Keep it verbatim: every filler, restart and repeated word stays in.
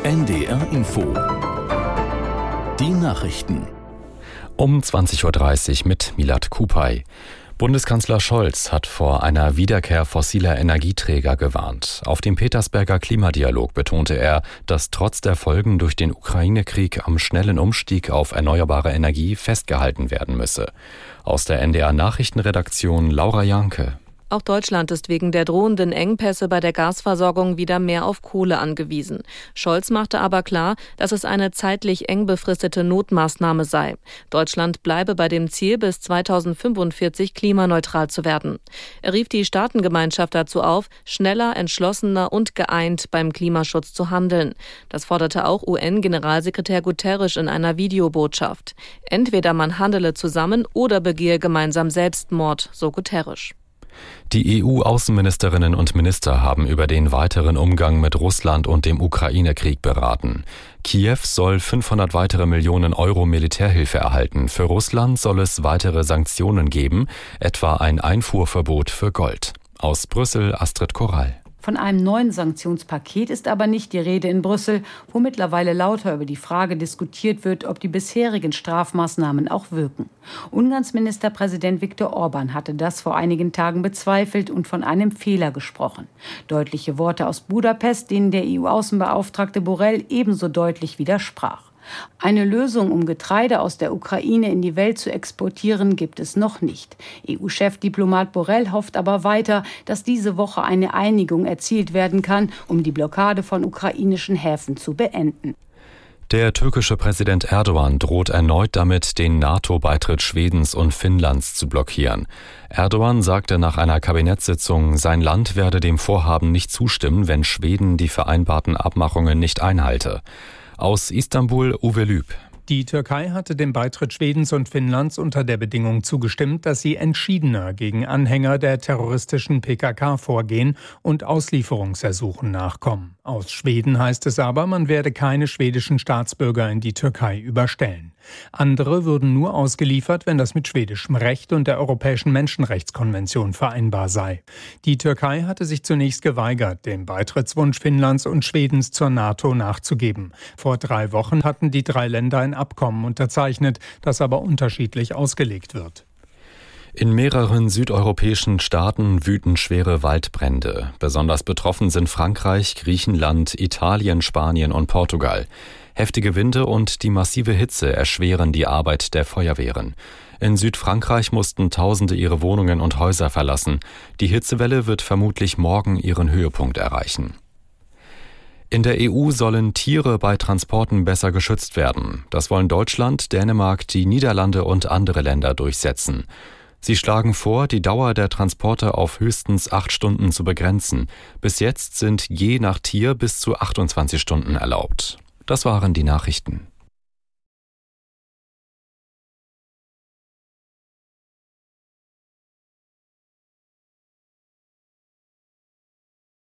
N D R Info. Die Nachrichten. Um zwanzig Uhr dreißig mit Milad Kupay. Bundeskanzler Scholz hat vor einer Wiederkehr fossiler Energieträger gewarnt. Auf dem Petersberger Klimadialog betonte er, dass trotz der Folgen durch den Ukraine-Krieg am schnellen Umstieg auf erneuerbare Energie festgehalten werden müsse. Aus der N D R Nachrichtenredaktion Laura Janke. Auch Deutschland ist wegen der drohenden Engpässe bei der Gasversorgung wieder mehr auf Kohle angewiesen. Scholz machte aber klar, dass es eine zeitlich eng befristete Notmaßnahme sei. Deutschland bleibe bei dem Ziel, bis zweitausendfünfundvierzig klimaneutral zu werden. Er rief die Staatengemeinschaft dazu auf, schneller, entschlossener und geeint beim Klimaschutz zu handeln. Das forderte auch U N-Generalsekretär Guterres in einer Videobotschaft. Entweder man handele zusammen oder begehe gemeinsam Selbstmord, so Guterres. Die E U-Außenministerinnen und Minister haben über den weiteren Umgang mit Russland und dem Ukraine-Krieg beraten. Kiew soll fünfhundert weitere Millionen Euro Militärhilfe erhalten. Für Russland soll es weitere Sanktionen geben, etwa ein Einfuhrverbot für Gold. Aus Brüssel Astrid Korall. Von einem neuen Sanktionspaket ist aber nicht die Rede in Brüssel, wo mittlerweile lauter über die Frage diskutiert wird, ob die bisherigen Strafmaßnahmen auch wirken. Ungarns Ministerpräsident Viktor Orban hatte das vor einigen Tagen bezweifelt und von einem Fehler gesprochen. Deutliche Worte aus Budapest, denen der E U-Außenbeauftragte Borrell ebenso deutlich widersprach. Eine Lösung, um Getreide aus der Ukraine in die Welt zu exportieren, gibt es noch nicht. E U-Chefdiplomat Borrell hofft aber weiter, dass diese Woche eine Einigung erzielt werden kann, um die Blockade von ukrainischen Häfen zu beenden. Der türkische Präsident Erdogan droht erneut damit, den NATO-Beitritt Schwedens und Finnlands zu blockieren. Erdogan sagte nach einer Kabinettssitzung, sein Land werde dem Vorhaben nicht zustimmen, wenn Schweden die vereinbarten Abmachungen nicht einhalte. Aus Istanbul Uwe Lüb. Die Türkei hatte dem Beitritt Schwedens und Finnlands unter der Bedingung zugestimmt, dass sie entschiedener gegen Anhänger der terroristischen P K K vorgehen und Auslieferungsersuchen nachkommen. Aus Schweden heißt es aber, man werde keine schwedischen Staatsbürger in die Türkei überstellen. Andere würden nur ausgeliefert, wenn das mit schwedischem Recht und der Europäischen Menschenrechtskonvention vereinbar sei. Die Türkei hatte sich zunächst geweigert, dem Beitrittswunsch Finnlands und Schwedens zur NATO nachzugeben. Vor drei Wochen hatten die drei Länder ein Abkommen unterzeichnet, das aber unterschiedlich ausgelegt wird. In mehreren südeuropäischen Staaten wüten schwere Waldbrände. Besonders betroffen sind Frankreich, Griechenland, Italien, Spanien und Portugal. Heftige Winde und die massive Hitze erschweren die Arbeit der Feuerwehren. In Südfrankreich mussten Tausende ihre Wohnungen und Häuser verlassen. Die Hitzewelle wird vermutlich morgen ihren Höhepunkt erreichen. In der E U sollen Tiere bei Transporten besser geschützt werden. Das wollen Deutschland, Dänemark, die Niederlande und andere Länder durchsetzen. Sie schlagen vor, die Dauer der Transporte auf höchstens acht Stunden zu begrenzen. Bis jetzt sind je nach Tier bis zu achtundzwanzig Stunden erlaubt. Das waren die Nachrichten.